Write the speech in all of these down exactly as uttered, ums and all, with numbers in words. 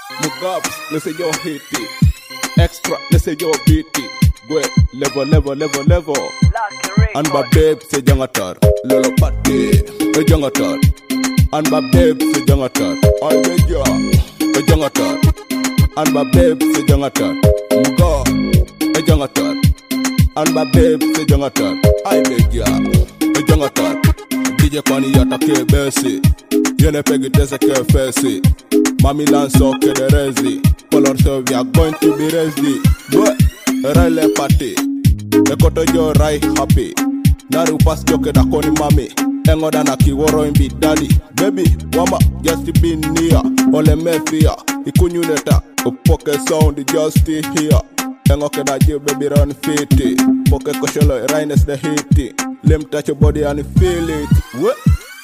Mugab, they say yo hit it. Extra, they say yo beat it. Go level, level, level, level. And my babe say jangatar. Lolo patti, a jangatar. And my babe say jangatar. I beg ya, a jangatar. And my babe say jangatar. Mugab, a jangatar. And my babe say jangatar. I beg ya, a jangatar. D J Kwani yata ke besi. Yene pegi tese ke fesi. Mami lanso ke de rezi. Color so we are going to be rezi. But Rale party. Ekoto jo rai happy. Naru pas joke da koni mami. Engo da na kiworo imbi daddy. Baby, wama just be near. Ole me fear. Ikunyu leta. Upoke sound just stay here. Engo ke da jiu baby run fiti. Poke kosholo raines the hiti. Let me touch your body and feel it. What?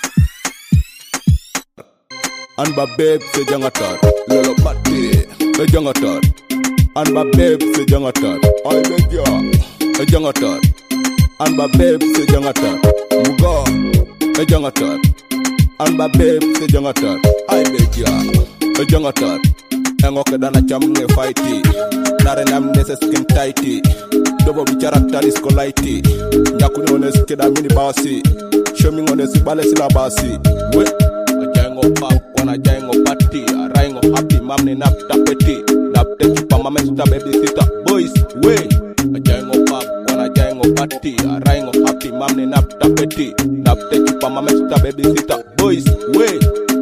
And my babe say jangatar. Lolo patti, a jangatar. And my babe say jangatar. I beg ya, a jangatar. And my babe say jangatar. Muga, a jangatar. And my babe say jangatar. I beg ya, a jangatar. Engoke dana chamne fighty. Nare namne se skin tighty. Dobo bicharakter is kolaiti. Nyakuni one skida mini basi. Show me one sibale sila basi. We, a jango pap, wana jango party. A raingo happy, mamne napta peti. Napte chupa mame suta baby sita. Boys, we, a jango pap, wana jango party. A raingo happy, mamne napta peti. Napte chupa mame suta baby sita. Boys, we.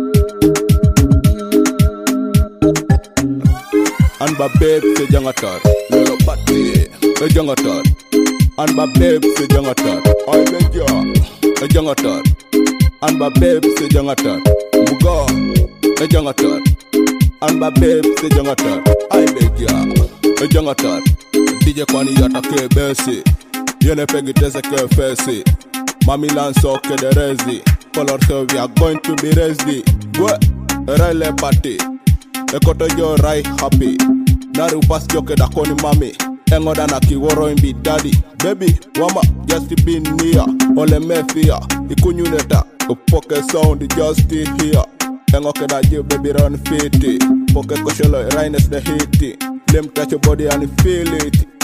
And my babe say jangatar. Lolo patti, a jangatar. And my babe say jangatar. I beg ya, a jangatar. And my babe say jangatar. Muga, a jangatar. And my babe say jangatar. I beg ya, a jangatar. D J Kwani yata ke besi. Yene pegi tese ke fesi. Mami lanso ke de rezi. Color so we are going to be rezi. What? Rale party. Ekoto jo rai happy. Naru pas joke da koni mami. Engo da na kiworo imbi daddy. Baby, wama just be near. Ole me fear. Ikunyu leta. Upoke sound just stay here. Engo ke da jiu baby run fiti. Poke kosholo raines the hiti. Let me touch your body and feel it.